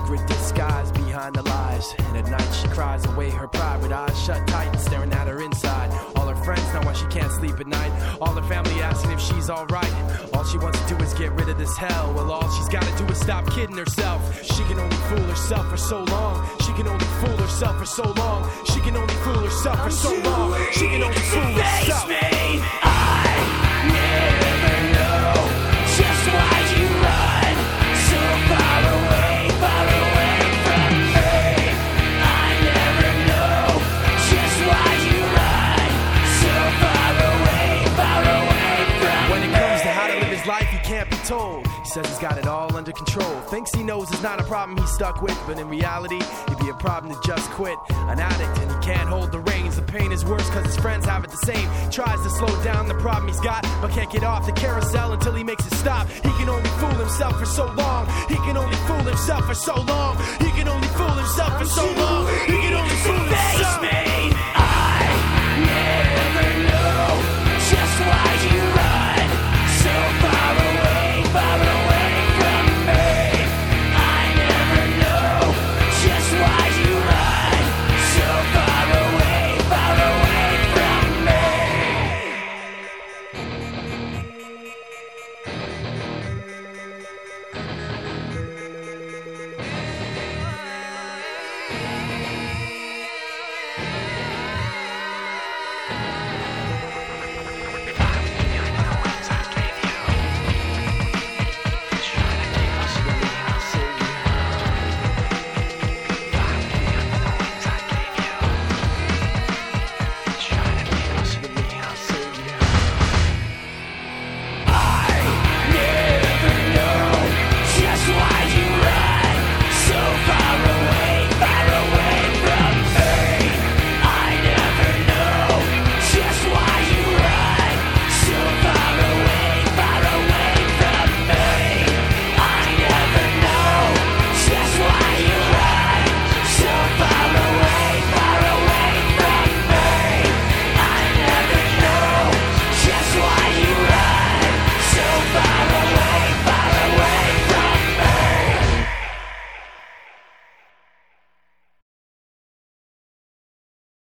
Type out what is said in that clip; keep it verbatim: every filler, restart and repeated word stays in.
secret disguise behind the lies. And at night she cries away, her private eyes shut tight, staring at her inside. All her friends know why she can't sleep at night. All her family asking if she's alright. All she wants to do is get rid of this hell. Well, all she's gotta do is stop kidding herself. She can only fool herself for so long. She can only fool herself for so long. She can only fool herself for so long. She can only fool herself. Me, I never know just why you run so far away, far away from me. I never know just why you run so far away, far away from me. When it comes to how to live his life, he can't be told. He says he's got it all under control. Thinks he knows it's not a problem he's stuck with, but in reality, it'd be a problem to just quit. An addict and he can't hold the reins. The pain is worse cause his friends have it the same. Tries to slow down the problem he's got, but can't get off the carousel until he makes it stop. He can only fool himself for so long. He can only fool himself for so long. He can only fool himself for so long.